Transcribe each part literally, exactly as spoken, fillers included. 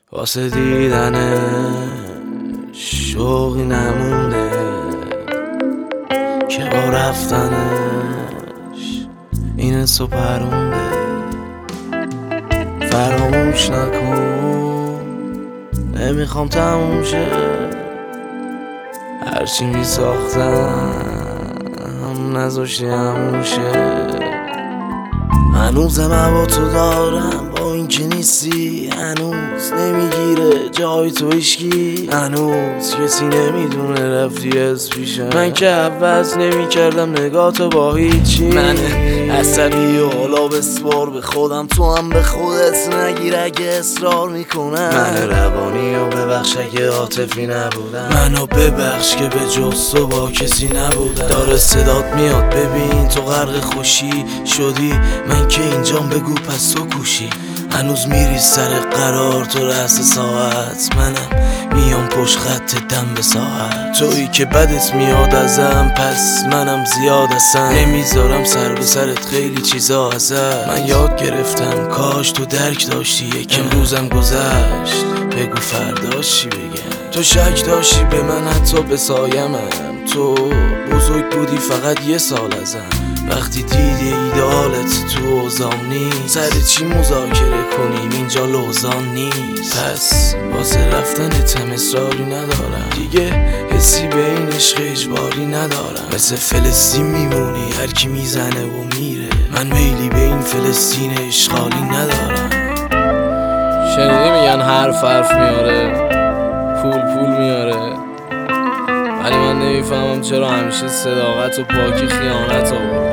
واسه دیدن شوقی نمونده که با رفتنش این حسو پرونده. فراموش نکن نمیخوام تموم شه، هرچی می ساختم نذاشتی همون شه. هنوزم با تو دارم با این که نیستی، هنوز نمیگیره جای تو هیشکی، هنوز کسی نمیدونه رفتی از پیشم. من که عوض نمی کردم نگاه تو با هیچی، من عصبی و حالا بسپار به خودم، تو هم به خودت نگیر اگه اصرار میکنم. من روانی و ببخش اگه عاطفی نبودم، منو ببخش که به جز تو با کسی نبودم. داره صدات میاد ببین تو غرق خوشی شدی، من که اینجام بگو پس تو کوشی. هنوز میری سر قرار تو رأس ساعت، منم میام پشت خط دم به ساعت. تویی که بدت میاد ازم پس منم زیاد اصلا نمیذارم سر به سرت خیلی چیزا ازت. من یاد گرفتم کاش تو درک داشتی یکم، امروزم گذشت بگو فردا چی بگم. تو شک داشتی به من حتی به سایمم، تو بزرگ بودی فقط یه سال ازم. وقتی دیدی ایدالت تو اوزام نیست، سر چی مذاکره کنیم اینجا لوزان نیست. پس واسه رفتنت هم اصراری ندارم دیگه، حسی به این عشق اجباری ندارم. مثل فلسطین میمونی هر کی میزنه و میره، من میلی به این فلسطین اشغالی ندارم. شنیدی میگن حرف حرف میاره پول پول میاره، ولی من نمیفهمم چرا همیشه صداقت و پاکی خیانت آورده.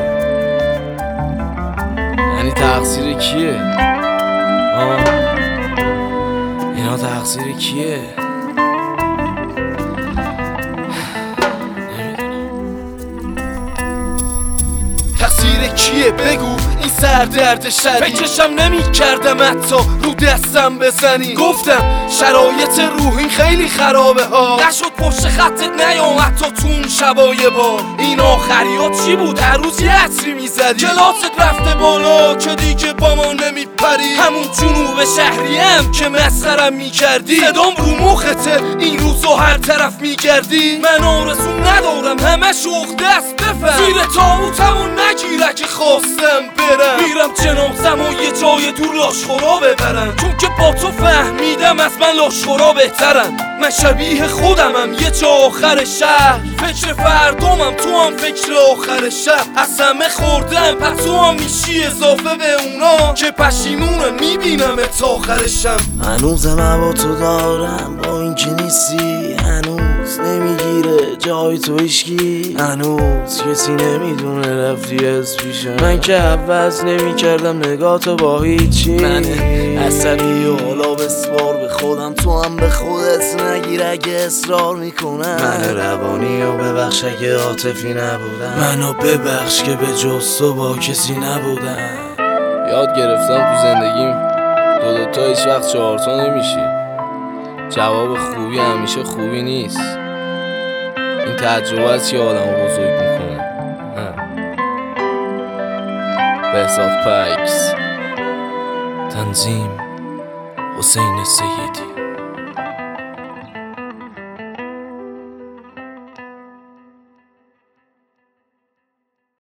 یعنی تقصیر کیه؟ آه اینا تقصیر کیه؟ تقصیر کیه بگو این سردرد شدید، فکرشم نمی کردم حتی رو دستم بزنی. گفتم شرایط روحی خیلی خرابه ها، نشد پشت خطت نیام حتی تو اون شبای بار. این آخریات چی بود؟ هر روز یه عطری میزدی، کلاست رفته بالا که دیگه با ما نمیپری. همون جنوب شهری هم که مسخرم میکردی، صدام رو مخته این روزو هر طرف میگردی. من آرزو ندارم همه شوق دست بفهم، زیر تابوتمو نگیره که خواستم برم. میرم جنازم و یه جای دور لاشخورا ببرم، چون که با تو فهمیدم از من لاشخورا بهترم. من شبیه خودمم یه جا آخر شهر، فکر فردامم تو هم فکر آخر شهر. از همه خوردم پس تو هم میشی اضافه به اونا که پشیمونم میبینم تا آخرشم. هنوزم با تو دارم با این که نیستی، هنوز نمیگیره جای تو هیشکی، هنوز کسی نمیدونه رفتی از پیشم. من که عوض نمی کردم نگاه تو با هیچی، من عصبی و حالا بسپار به خودم، تو هم به خودت نگیر اگه اصرار میکنم. من روانی و ببخش اگه عاطفی نبودم، منو ببخش که به جز تو با کسی نبودم. یاد گرفتم تو زندگیم دو دوتا هیچ وقت چهارتا نمیشی، جواب خوبی همیشه خوبی نیست. این تجربه است که آدم بزرگ میکنه. بهزاد پکس، تنظیم حسین سیدی.